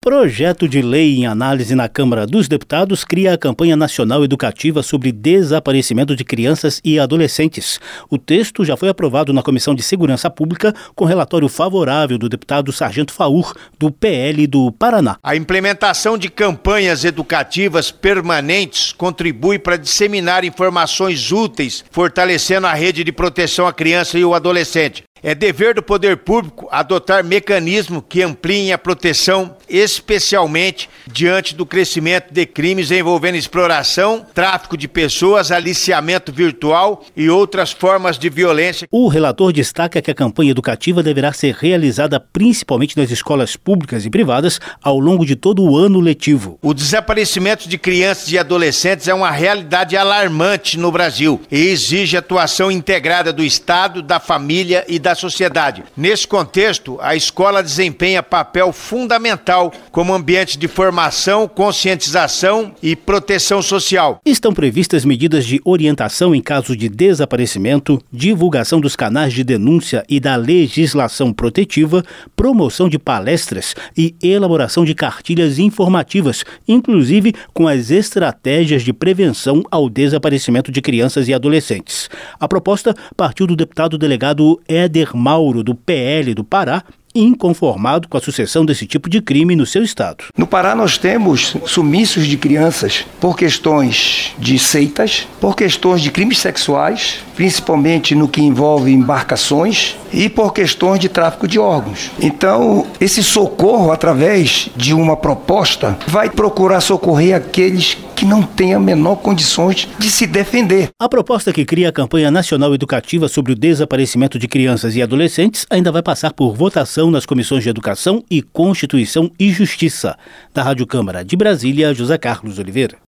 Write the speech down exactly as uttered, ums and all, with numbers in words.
Projeto de lei em análise na Câmara dos Deputados cria a campanha nacional educativa sobre desaparecimento de crianças e adolescentes. O texto já foi aprovado na Comissão de Segurança Pública com relatório favorável do deputado Sargento Faur, do P L do Paraná. A implementação de campanhas educativas permanentes contribui para disseminar informações úteis, fortalecendo a rede de proteção à criança e ao adolescente. É dever do poder público adotar mecanismos que ampliem a proteção, especialmente diante do crescimento de crimes envolvendo exploração, tráfico de pessoas, aliciamento virtual e outras formas de violência. O relator destaca que a campanha educativa deverá ser realizada principalmente nas escolas públicas e privadas ao longo de todo o ano letivo. O desaparecimento de crianças e adolescentes é uma realidade alarmante no Brasil e exige atuação integrada do Estado, da família e da sociedade. Nesse contexto, a escola desempenha papel fundamental como ambiente de formação, conscientização e proteção social. Estão previstas medidas de orientação em caso de desaparecimento, divulgação dos canais de denúncia e da legislação protetiva, promoção de palestras e elaboração de cartilhas informativas, inclusive com as estratégias de prevenção ao desaparecimento de crianças e adolescentes. A proposta partiu do deputado delegado Éder Mauro, do P L do Pará, inconformado com a sucessão desse tipo de crime no seu estado. No Pará nós temos sumiços de crianças por questões de seitas, por questões de crimes sexuais, principalmente no que envolve embarcações e por questões de tráfico de órgãos. Então, esse socorro através de uma proposta vai procurar socorrer aqueles que não têm a menor condições de se defender. A proposta que cria a campanha nacional educativa sobre o desaparecimento de crianças e adolescentes ainda vai passar por votação nas comissões de Educação e Constituição e Justiça. Da Rádio Câmara de Brasília, José Carlos Oliveira.